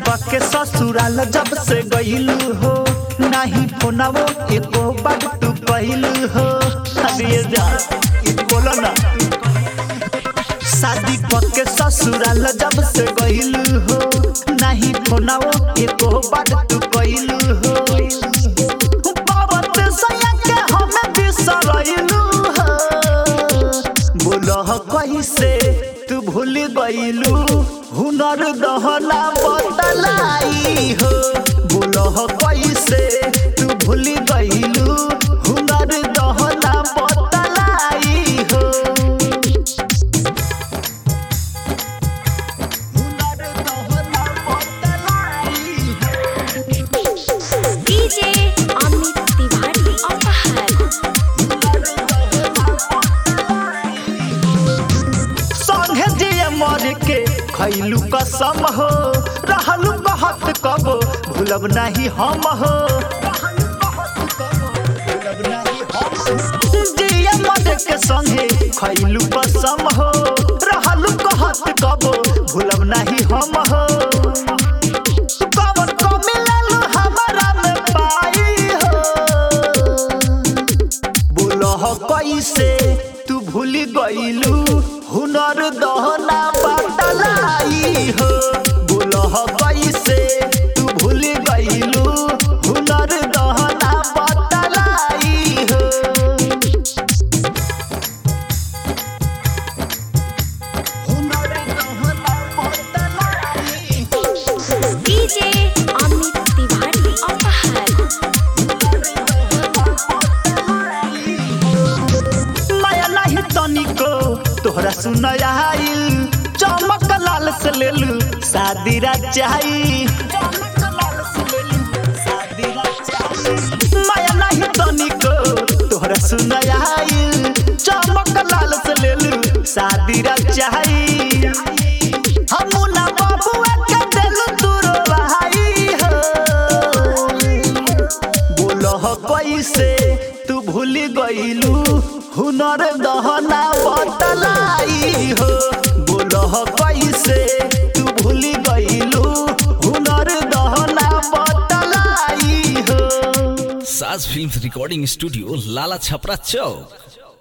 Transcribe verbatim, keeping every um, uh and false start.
पके ससुराल जब से गइलू हो नहीं फोनवो एको बार तू कहलू हो। अरे जा बोला ना शादी पके ससुराल जब से गइलू हो नहीं फोनवो एको बार तू कहलू हो। बाबत सया के हमें बिसरइलू हो बोला कैसे तू भूल गइलू हुनर दहना बतलाई हो। बोलह कैसे तू भूल गइलू हुनर दहना बतलाई हो। हुनर दहना बतलाई हो। डीजे अमित तिवारी अपहर संगे जिए मर के खैलू कसम हो रहलू बहुत कब भूलब नहीं हम हो। जिए मर के संगे खैलू कसम हो रहलू बहुत कब भूलब नहीं हम हो। कवन को मिललू हमरा में पाई हो बोलह कैसे तू भूल गइलू हुनर दहना बतलाई हो। बोलह कैसे तू भूल गइलू हुनर दहना बतलाई हो। हुनर दहना बतलाई हो। डीजे अमित तिवारी अपहर माया नहीं तनिको तोहरा सुनाइल चमक लाल से लेलू शादी रचाई। माया नहीं तनिको तोहरा सुनाइल चमक लाल से लेलू शादी रचाई। हमूना बाबुआ के देलू दूर भाई हो बोलह कैसे तू भूल गइलू हुनर दहना बतलाई हो। बोलह कैसे तू भूल गइलू हुनर दहना बतलाई हो। Saaj films recording studio Lala Chhapra चौक।